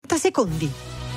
secondi.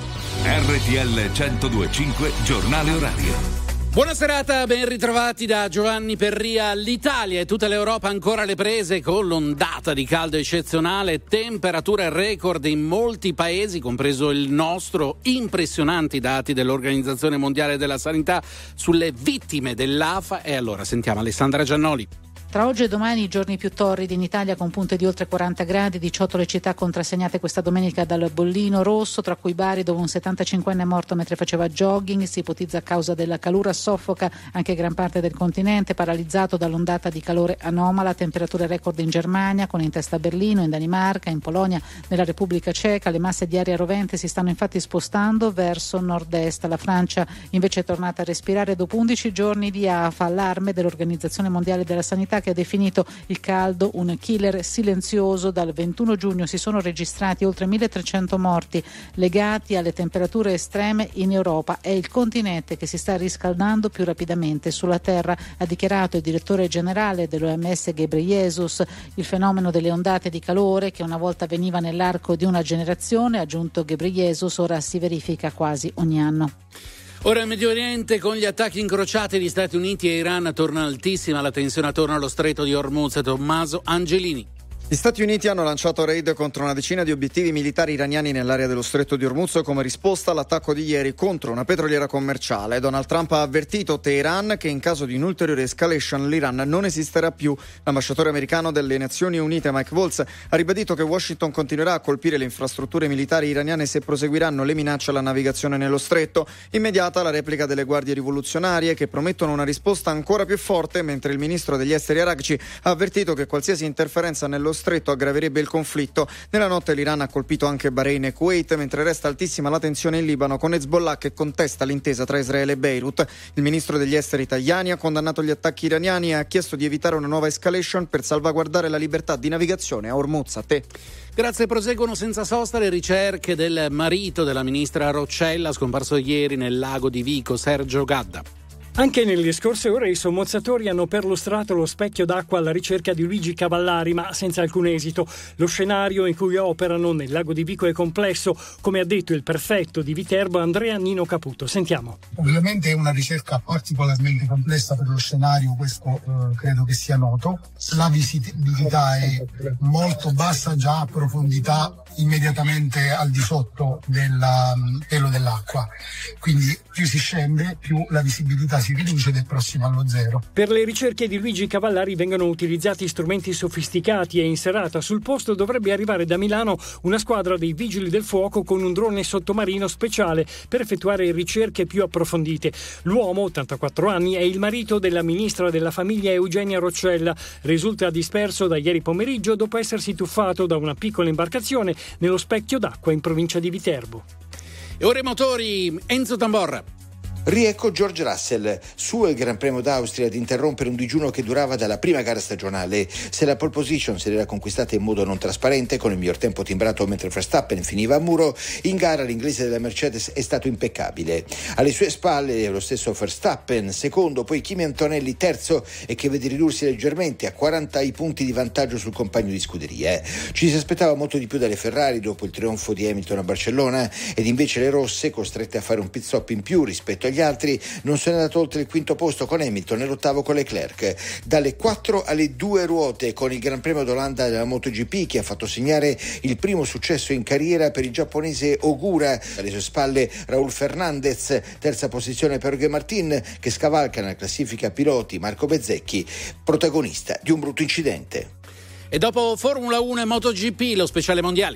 RTL 102.5 Giornale Orario. Buona serata, ben ritrovati da Giovanni Perria. L'Italia e tutta l'Europa ancora alle prese con l'ondata di caldo eccezionale, temperature record in molti paesi, compreso il nostro, impressionanti dati dell'Organizzazione Mondiale della Sanità sulle vittime dell'AFA. E allora sentiamo Alessandra Giannoli. Tra oggi e domani i giorni più torridi in Italia con punte di oltre 40 gradi, 18 le città contrassegnate questa domenica dal bollino rosso, tra cui Bari dove un 75enne è morto mentre faceva jogging, si ipotizza a causa della calura, soffoca anche gran parte del continente, paralizzato dall'ondata di calore anomala, temperature record in Germania con in testa Berlino, in Danimarca, in Polonia, nella Repubblica Ceca, le masse di aria rovente si stanno infatti spostando verso nord-est, la Francia invece è tornata a respirare dopo 11 giorni di afa, allarme dell'Organizzazione Mondiale della Sanità che ha definito il caldo un killer silenzioso. Dal 21 giugno si sono registrati oltre 1300 morti legati alle temperature estreme in Europa. È il continente che si sta riscaldando più rapidamente sulla Terra, ha dichiarato il direttore generale dell'OMS Ghebreyesus. Il fenomeno delle ondate di calore, che una volta avveniva nell'arco di una generazione, ha aggiunto Ghebreyesus, ora si verifica quasi ogni anno. Ora il Medio Oriente, con gli attacchi incrociati di Stati Uniti e Iran, torna altissima la tensione attorno allo stretto di Hormuz. Tommaso Angelini. Gli Stati Uniti hanno lanciato raid contro una decina di obiettivi militari iraniani nell'area dello stretto di Hormuz come risposta all'attacco di ieri contro una petroliera commerciale. Donald Trump ha avvertito Teheran che in caso di un'ulteriore escalation l'Iran non esisterà più. L'ambasciatore americano delle Nazioni Unite Mike Waltz ha ribadito che Washington continuerà a colpire le infrastrutture militari iraniane se proseguiranno le minacce alla navigazione nello stretto. Immediata la replica delle guardie rivoluzionarie che promettono una risposta ancora più forte, mentre il ministro degli esteri Araghchi ha avvertito che qualsiasi interferenza nello stretto aggraverebbe il conflitto. Nella notte l'Iran ha colpito anche Bahrain e Kuwait, mentre resta altissima la tensione in Libano con Hezbollah che contesta l'intesa tra Israele e Beirut. Il ministro degli esteri Tajani ha condannato gli attacchi iraniani e ha chiesto di evitare una nuova escalation per salvaguardare la libertà di navigazione a Hormuz. A te. Grazie, proseguono senza sosta le ricerche del marito della ministra Roccella, scomparso ieri nel lago di Vico, Sergio Gadda. Anche nelle scorse ore i sommozzatori hanno perlustrato lo specchio d'acqua alla ricerca di Luigi Cavallari, ma senza alcun esito. Lo scenario in cui operano nel lago di Vico è complesso, come ha detto il prefetto di Viterbo Andrea Nino Caputo. Sentiamo. Ovviamente è una ricerca particolarmente complessa per lo scenario, questo credo che sia noto. La visibilità è molto bassa, già a profondità immediatamente al di sotto del pelo dell'acqua, quindi più si scende più la visibilità si riduce ed è prossima allo zero. Per le ricerche di Luigi Cavallari vengono utilizzati strumenti sofisticati e in serata sul posto dovrebbe arrivare da Milano una squadra dei vigili del fuoco con un drone sottomarino speciale per effettuare ricerche più approfondite. L'uomo, 84 anni, è il marito della ministra della famiglia Eugenia Roccella. Risulta disperso da ieri pomeriggio dopo essersi tuffato da una piccola imbarcazione nello specchio d'acqua in provincia di Viterbo. E ora i motori, Enzo Tamborra. Riecco George Russell, suo il Gran Premio d'Austria ad interrompere un digiuno che durava dalla prima gara stagionale. Se la pole position se l'era conquistata in modo non trasparente, con il miglior tempo timbrato mentre Verstappen finiva a muro, in gara l'inglese della Mercedes è stato impeccabile. Alle sue spalle lo stesso Verstappen, secondo, poi Kimi Antonelli terzo e che vede ridursi leggermente a 40 i punti di vantaggio sul compagno di scuderia. Ci si aspettava molto di più dalle Ferrari dopo il trionfo di Hamilton a Barcellona ed invece le rosse, costrette a fare un pit stop in più rispetto agli altri, non sono andato oltre il quinto posto con Hamilton e l'ottavo con Leclerc. Dalle 4 alle 2 ruote con il Gran Premio d'Olanda della MotoGP che ha fatto segnare il primo successo in carriera per il giapponese Ogura. Alle sue spalle Raúl Fernandez, terza posizione per Jorge Martin che scavalca nella classifica piloti Marco Bezzecchi, protagonista di un brutto incidente. E dopo Formula 1 e MotoGP, lo speciale mondiali.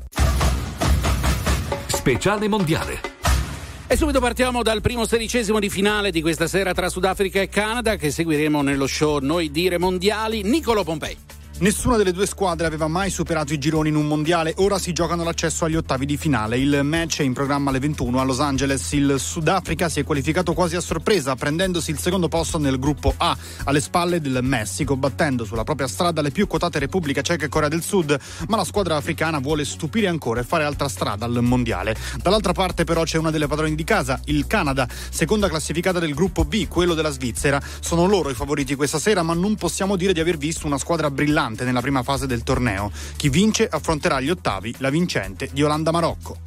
Speciale mondiale. E subito partiamo dal primo sedicesimo di finale di questa sera tra Sudafrica e Canada, che seguiremo nello show Noi Dire Mondiali. Niccolò Pompei. Nessuna delle due squadre aveva mai superato i gironi in un mondiale, ora si giocano l'accesso agli ottavi di finale. Il match è in programma alle 21 a Los Angeles. Il Sudafrica si è qualificato quasi a sorpresa, prendendosi il secondo posto nel gruppo A, alle spalle del Messico, battendo sulla propria strada le più quotate Repubblica Ceca e Corea del Sud, ma la squadra africana vuole stupire ancora e fare altra strada al mondiale. Dall'altra parte però c'è una delle padrone di casa, il Canada, seconda classificata del gruppo B, quello della Svizzera. Sono loro i favoriti questa sera, ma non possiamo dire di aver visto una squadra brillante nella prima fase del torneo. Chi vince affronterà gli ottavi, la vincente di Olanda-Marocco.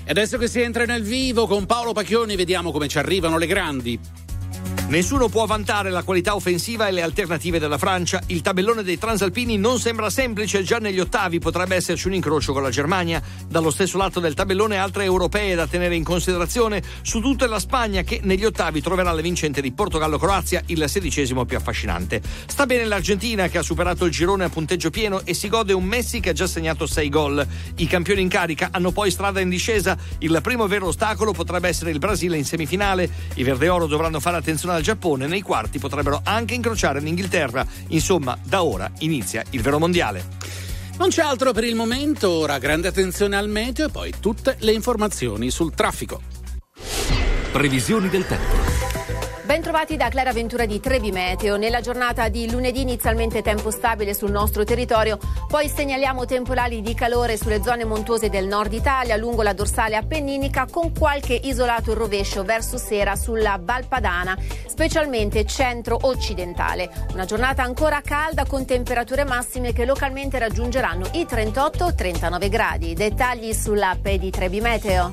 E adesso che si entra nel vivo con Paolo Pacchioni, vediamo come ci arrivano le grandi. Nessuno può vantare la qualità offensiva e le alternative della Francia. Il tabellone dei transalpini non sembra semplice, già negli ottavi potrebbe esserci un incrocio con la Germania. Dallo stesso lato del tabellone altre europee da tenere in considerazione, su tutto è la Spagna che negli ottavi troverà le vincenti di Portogallo-Croazia, il 16° più affascinante. Sta bene l'Argentina che ha superato il girone a punteggio pieno e si gode un Messi che ha già segnato 6 gol. I campioni in carica hanno poi strada in discesa, il primo vero ostacolo potrebbe essere il Brasile in semifinale. I verdeoro dovranno fare attenzione al Giappone, nei quarti potrebbero anche incrociare l'Inghilterra. Insomma, da ora inizia il vero mondiale. Non c'è altro per il momento, ora grande attenzione al meteo e poi tutte le informazioni sul traffico. Previsioni del tempo. Ben trovati da Clara Ventura di Trevi Meteo. Nella giornata di lunedì inizialmente tempo stabile sul nostro territorio, poi segnaliamo temporali di calore sulle zone montuose del nord Italia, lungo la dorsale appenninica, con qualche isolato rovescio verso sera sulla Val Padana, specialmente centro-occidentale. Una giornata ancora calda con temperature massime che localmente raggiungeranno i 38-39 gradi. Dettagli sull'app di Trevi Meteo.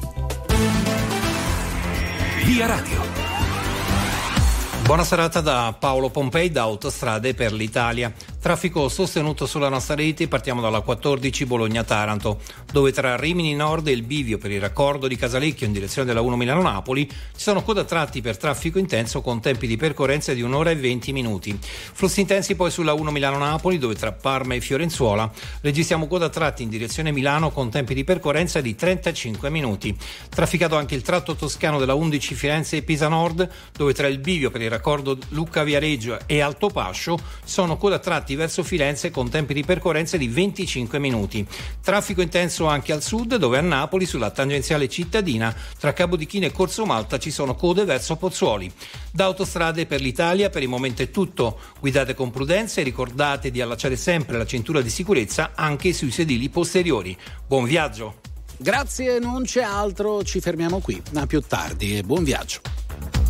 Via Radio. Buona serata da Paolo Pompei da Autostrade per l'Italia. Traffico sostenuto sulla nostra rete, partiamo dalla 14 Bologna-Taranto, dove tra Rimini Nord e il bivio per il raccordo di Casalecchio in direzione della 1 Milano-Napoli ci sono code a tratti per traffico intenso con tempi di percorrenza di 1 ora e 20 minuti. Flussi intensi poi sulla 1 Milano-Napoli, dove tra Parma e Fiorenzuola registriamo code a tratti in direzione Milano con tempi di percorrenza di 35 minuti. Trafficato anche il tratto toscano della 11 Firenze e Pisa Nord, dove tra il bivio per il raccordo Lucca-Viareggio e Altopascio sono code a tratti verso Firenze con tempi di percorrenza di 25 minuti. Traffico intenso anche al sud, dove a Napoli sulla tangenziale cittadina tra Capodichino e Corso Malta ci sono code verso Pozzuoli. Da Autostrade per l'Italia per il momento è tutto. Guidate con prudenza e ricordate di allacciare sempre la cintura di sicurezza anche sui sedili posteriori. Buon viaggio! Grazie, non c'è altro, ci fermiamo qui. A più tardi e buon viaggio.